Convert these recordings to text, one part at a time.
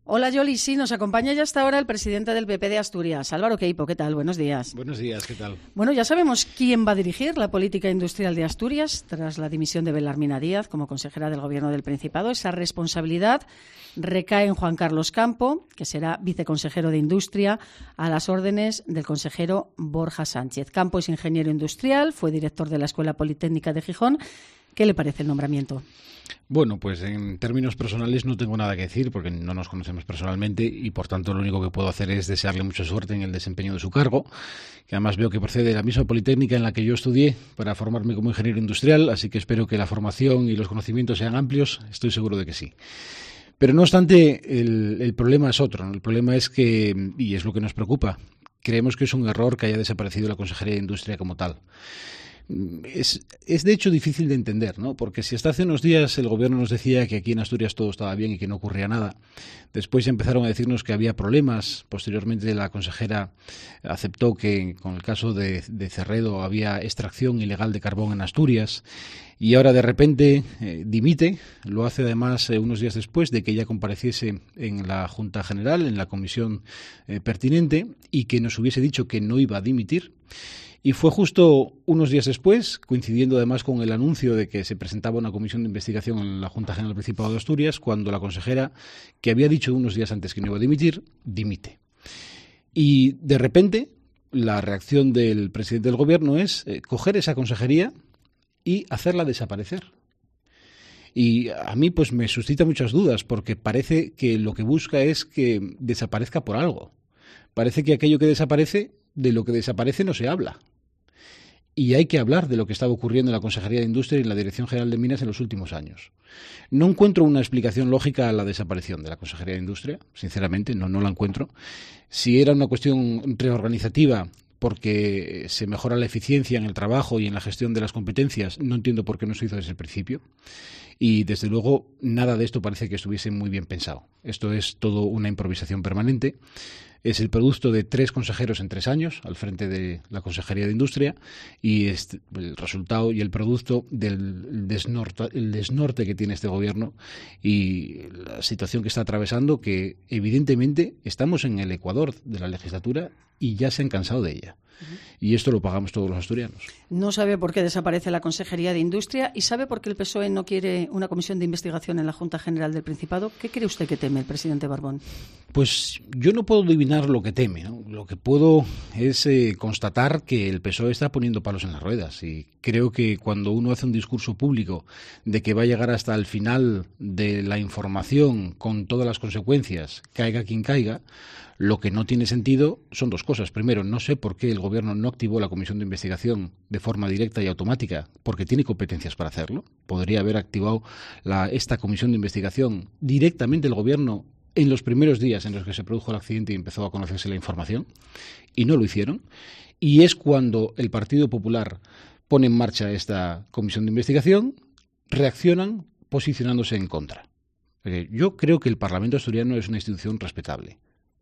Hola Yoli, sí, nos acompaña ya hasta ahora el presidente del PP de Asturias, Álvaro Queipo. ¿Qué tal? Buenos días. Buenos días, ¿qué tal? Bueno, ya sabemos quién va a dirigir la política industrial de Asturias tras la dimisión de Belarmina Díaz como consejera del Gobierno del Principado. Esa responsabilidad recae en Juan Carlos Campo, que será viceconsejero de Industria, a las órdenes del consejero Borja Sánchez. Campo es ingeniero industrial, fue director de la Escuela Politécnica de Gijón. ¿Qué le parece el nombramiento? Bueno, pues en términos personales no tengo nada que decir porque no nos conocemos personalmente y por tanto lo único que puedo hacer es desearle mucha suerte en el desempeño de su cargo, que además veo que procede de la misma Politécnica en la que yo estudié para formarme como ingeniero industrial, así que espero que la formación y los conocimientos sean amplios, estoy seguro de que sí. Pero no obstante, el problema es otro, ¿no? El problema es que, y es lo que nos preocupa, creemos que es un error que haya desaparecido la Consejería de Industria como tal. Es de hecho difícil de entender, ¿no? Porque si hasta hace unos días el gobierno nos decía que aquí en Asturias todo estaba bien y que no ocurría nada, después empezaron a decirnos que había problemas, posteriormente la consejera aceptó que con el caso de Cerredo había extracción ilegal de carbón en Asturias y ahora de repente dimite, lo hace además unos días después de que ella compareciese en la Junta General, en la comisión pertinente y que nos hubiese dicho que no iba a dimitir. Y fue justo unos días después, coincidiendo además con el anuncio de que se presentaba una comisión de investigación en la Junta General del Principado de Asturias, cuando la consejera, que había dicho unos días antes que no iba a dimitir, dimite. Y de repente, la reacción del presidente del Gobierno es coger esa consejería y hacerla desaparecer. Y a mí pues me suscita muchas dudas, porque parece que lo que busca es que desaparezca por algo. Parece que aquello que desaparece, de lo que desaparece no se habla. Y hay que hablar de lo que estaba ocurriendo en la Consejería de Industria y en la Dirección General de Minas en los últimos años. No encuentro una explicación lógica a la desaparición de la Consejería de Industria, sinceramente, no la encuentro. Si era una cuestión reorganizativa porque se mejora la eficiencia en el trabajo y en la gestión de las competencias, no entiendo por qué no se hizo desde el principio. Y, desde luego, nada de esto parece que estuviese muy bien pensado. Esto es todo una improvisación permanente. Es el producto de 3 consejeros en 3 años al frente de la Consejería de Industria y es el resultado y el producto del desnorte que tiene este gobierno y la situación que está atravesando, que evidentemente estamos en el ecuador de la legislatura y ya se han cansado de ella. Y esto lo pagamos todos los asturianos. No sabe por qué desaparece la Consejería de Industria y sabe por qué el PSOE no quiere una comisión de investigación en la Junta General del Principado. ¿Qué cree usted que teme el presidente Barbón? Pues yo no puedo adivinar lo que teme, ¿no? Lo que puedo es constatar que el PSOE está poniendo palos en las ruedas y creo que cuando uno hace un discurso público de que va a llegar hasta el final de la información con todas las consecuencias, caiga quien caiga, lo que no tiene sentido son 2 cosas. Primero, no sé por qué el Gobierno no activó la comisión de investigación de forma directa y automática, porque tiene competencias para hacerlo. Podría haber activado esta comisión de investigación directamente el Gobierno en los primeros días en los que se produjo el accidente y empezó a conocerse la información, y no lo hicieron. Y es cuando el Partido Popular pone en marcha esta comisión de investigación, reaccionan posicionándose en contra. Yo creo que el Parlamento asturiano es una institución respetable.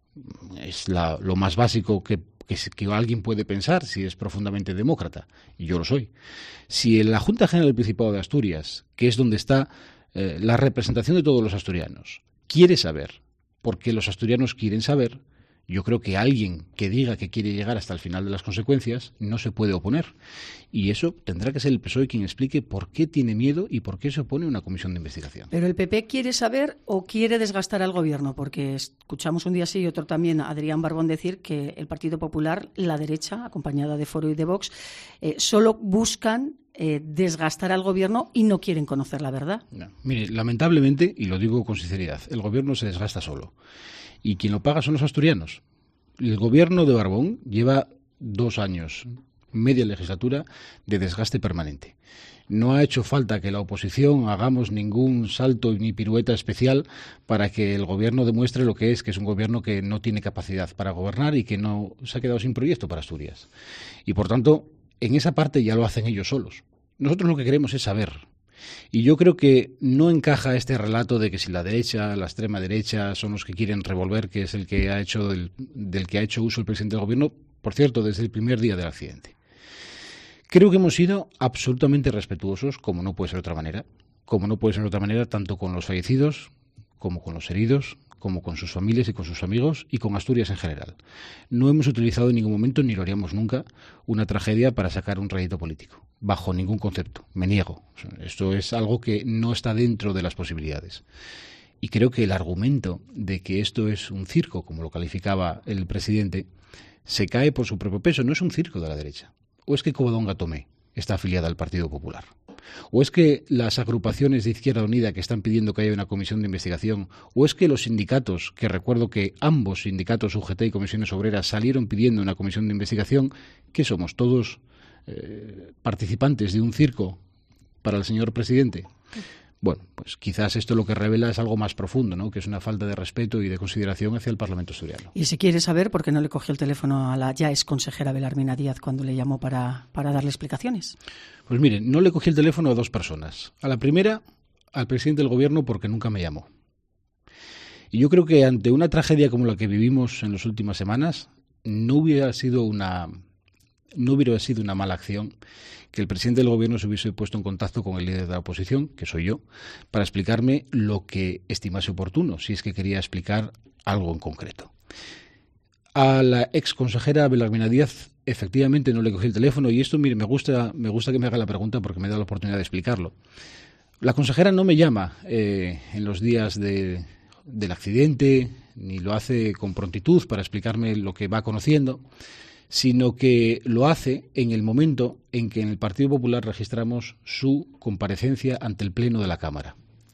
Es lo más básico que alguien puede pensar si es profundamente demócrata, y yo lo soy. Si en la Junta General del Principado de Asturias, que es donde está la representación de todos los asturianos, quiere saber, porque los asturianos quieren saber, yo creo que alguien que diga que quiere llegar hasta el final de las consecuencias no se puede oponer. Y eso tendrá que ser el PSOE quien explique por qué tiene miedo y por qué se opone a una comisión de investigación. ¿Pero el PP quiere saber o quiere desgastar al Gobierno? Porque escuchamos un día sí y otro también a Adrián Barbón decir que el Partido Popular, la derecha, acompañada de Foro y de Vox, solo buscan desgastar al Gobierno y no quieren conocer la verdad. No. Mire, lamentablemente, y lo digo con sinceridad, el Gobierno se desgasta solo. Y quien lo paga son los asturianos. El Gobierno de Barbón lleva 2 años, media legislatura, de desgaste permanente. No ha hecho falta que la oposición hagamos ningún salto ni pirueta especial para que el Gobierno demuestre lo que es un Gobierno que no tiene capacidad para gobernar y que no se ha quedado sin proyecto para Asturias. Y, por tanto, en esa parte ya lo hacen ellos solos. Nosotros lo que queremos es saber. Y yo creo que no encaja este relato de que si la derecha, la extrema derecha, son los que quieren revolver, que es el que ha hecho del que ha hecho uso el presidente del Gobierno, por cierto, desde el primer día del accidente. Creo que hemos sido absolutamente respetuosos, como no puede ser de otra manera, tanto con los fallecidos como con los heridos, como con sus familias y con sus amigos y con Asturias en general. No hemos utilizado en ningún momento, ni lo haríamos nunca, una tragedia para sacar un rédito político, bajo ningún concepto. Me niego. Esto es algo que no está dentro de las posibilidades. Y creo que el argumento de que esto es un circo, como lo calificaba el presidente, se cae por su propio peso. No es un circo de la derecha. ¿O es que Covadonga Tomé está afiliada al Partido Popular? ¿O es que las agrupaciones de Izquierda Unida que están pidiendo que haya una comisión de investigación, o es que los sindicatos, que recuerdo que ambos sindicatos, UGT y Comisiones Obreras, salieron pidiendo una comisión de investigación, que somos todos participantes de un circo para el señor presidente? Bueno, pues quizás esto lo que revela es algo más profundo, ¿no? Que es una falta de respeto y de consideración hacia el Parlamento asturiano. Y si quiere saber por qué no le cogió el teléfono a la ya ex consejera Belarmina Díaz cuando le llamó para darle explicaciones. Pues miren, no le cogí el teléfono a dos personas. A la primera, al presidente del Gobierno, porque nunca me llamó. Y yo creo que ante una tragedia como la que vivimos en las últimas semanas, no hubiera sido una mala acción que el presidente del Gobierno se hubiese puesto en contacto con el líder de la oposición, que soy yo, para explicarme lo que estimase oportuno, si es que quería explicar algo en concreto. A la ex consejera Belarmina Díaz efectivamente no le cogí el teléfono, y esto, mire, me gusta que me haga la pregunta porque me da la oportunidad de explicarlo. La consejera no me llama en los días del accidente, ni lo hace con prontitud para explicarme lo que va conociendo, sino que lo hace en el momento en que en el Partido Popular registramos su comparecencia ante el Pleno de la Cámara.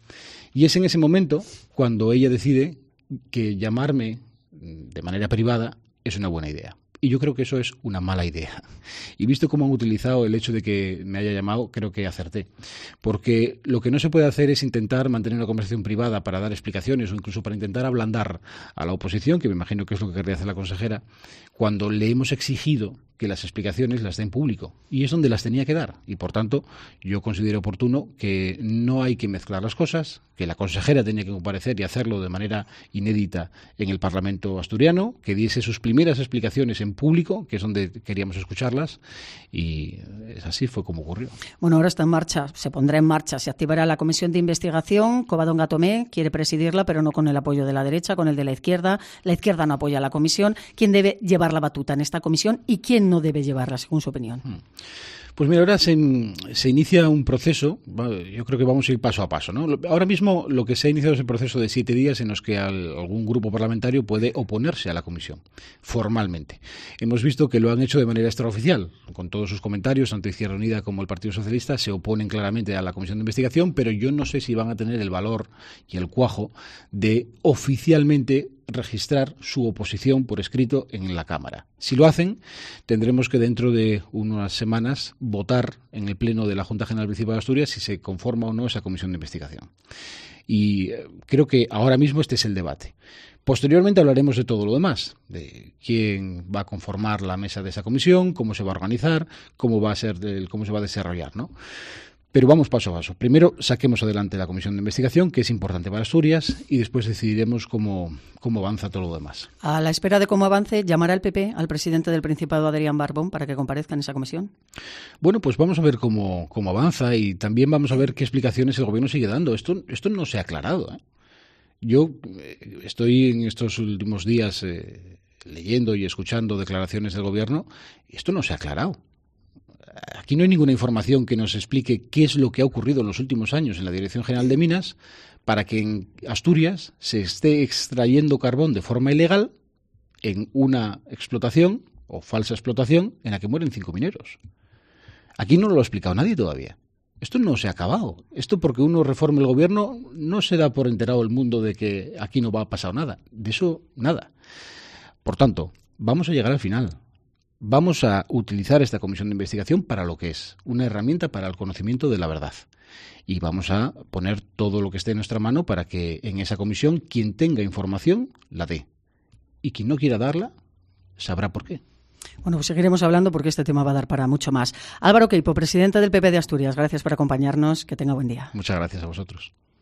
Y es en ese momento cuando ella decide que llamarme de manera privada es una buena idea. Y yo creo que eso es una mala idea. Y visto cómo han utilizado el hecho de que me haya llamado, creo que acerté. Porque lo que no se puede hacer es intentar mantener una conversación privada para dar explicaciones o incluso para intentar ablandar a la oposición, que me imagino que es lo que querría hacer la consejera, cuando le hemos exigido que las explicaciones las dé en público. Y es donde las tenía que dar. Y por tanto, yo considero oportuno que no hay que mezclar las cosas, que la consejera tenía que comparecer y hacerlo de manera inédita en el Parlamento asturiano, que diese sus primeras explicaciones en público, que es donde queríamos escucharlas, y así fue como ocurrió. Bueno, ahora está en marcha, se pondrá en marcha, se activará la comisión de investigación. Covadonga Tomé quiere presidirla, pero no con el apoyo de la derecha, con el de la izquierda. La izquierda no apoya a la comisión. ¿Quién debe llevar la batuta en esta comisión y quién no debe llevarla, según su opinión? Pues mira, ahora se inicia un proceso, yo creo que vamos a ir paso a paso, ¿no? Ahora mismo lo que se ha iniciado es el proceso de 7 días en los que algún grupo parlamentario puede oponerse a la comisión, formalmente. Hemos visto que lo han hecho de manera extraoficial, con todos sus comentarios, tanto Izquierda Unida como el Partido Socialista se oponen claramente a la comisión de investigación, pero yo no sé si van a tener el valor y el cuajo de oficialmente registrar su oposición por escrito en la Cámara. Si lo hacen, tendremos que dentro de unas semanas votar en el Pleno de la Junta General Municipal de Asturias si se conforma o no esa comisión de investigación. Y creo que ahora mismo este es el debate. Posteriormente hablaremos de todo lo demás, de quién va a conformar la mesa de esa comisión, cómo se va a organizar, cómo se va a desarrollar, ¿no? Pero vamos paso a paso. Primero saquemos adelante la comisión de investigación, que es importante para Asturias, y después decidiremos cómo avanza todo lo demás. A la espera de cómo avance, ¿llamará el PP al presidente del Principado, Adrián Barbón, para que comparezca en esa comisión? Bueno, pues vamos a ver cómo avanza y también vamos a ver qué explicaciones el Gobierno sigue dando. Esto no se ha aclarado, ¿eh? Yo estoy en estos últimos días leyendo y escuchando declaraciones del Gobierno y esto no se ha aclarado. Aquí no hay ninguna información que nos explique qué es lo que ha ocurrido en los últimos años en la Dirección General de Minas para que en Asturias se esté extrayendo carbón de forma ilegal en una explotación o falsa explotación en la que mueren 5 mineros. Aquí no lo ha explicado nadie todavía. Esto no se ha acabado. Esto porque uno reforme el Gobierno no se da por enterado el mundo de que aquí no va a pasar nada. De eso, nada. Por tanto, vamos a llegar al final. Vamos a utilizar esta comisión de investigación para lo que es, una herramienta para el conocimiento de la verdad. Y vamos a poner todo lo que esté en nuestra mano para que en esa comisión quien tenga información la dé. Y quien no quiera darla, sabrá por qué. Bueno, pues seguiremos hablando porque este tema va a dar para mucho más. Álvaro Queipo, presidente del PP de Asturias, gracias por acompañarnos. Que tenga buen día. Muchas gracias a vosotros.